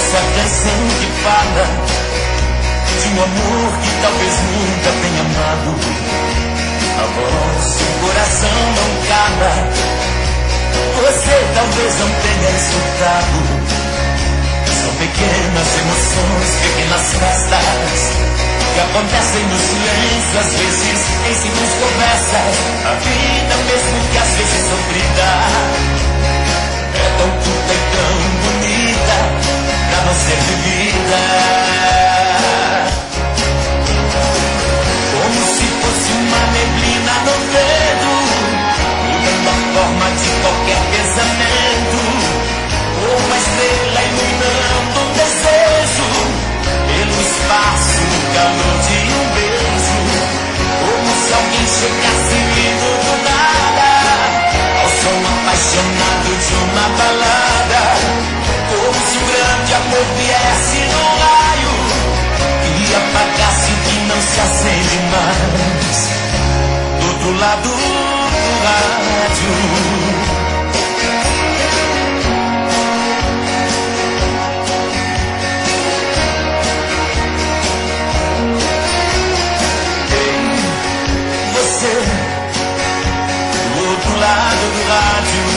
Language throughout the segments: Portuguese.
essa canção que fala de um amor que talvez nunca tenha amado. A voz do coração não cala, você talvez não tenha escutado. São pequenas emoções, pequenas festas que acontecem no silêncio, às vezes em simples conversas. A vida, mesmo que às vezes sofrida, é tão curta e tão bonita pra não ser vivida. Como se fosse uma neblina no dedo, mudando a forma de qualquer pensamento, ou uma estrela iluminando um desejo, pelo espaço, o calor de um beijo. Como se alguém chegasse vindo do nada, ao som apaixonado de uma balada. Como se um grande amor viesse num raio e apagasse o que não se acende mais do outro lado do rádio. Do outro lado do rádio,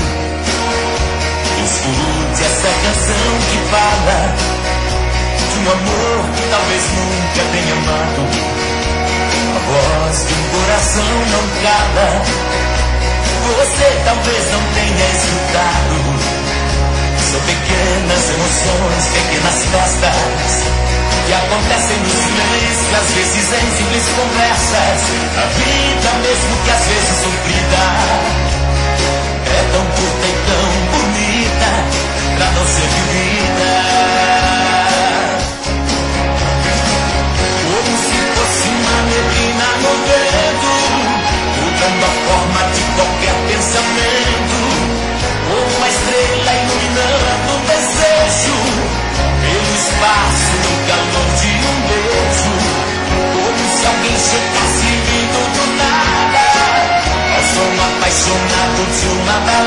escute essa canção que fala de um amor que talvez nunca tenha amado. A voz de um coração não cala, você talvez não tenha escutado. São pequenas emoções, pequenas festas que acontecem no silêncio, às vezes em simples conversas. A vida, mesmo que às vezes sofrida, é tão curta e tão bonita pra não ser vivida. Como se fosse uma neblina no vento, mudando a forma de qualquer pensamento, ou uma estrela iluminando um desejo, pelo espaço, no calor de um beijo. Como se alguém chegasse vindo do nada, ao som apaixonado de uma balada.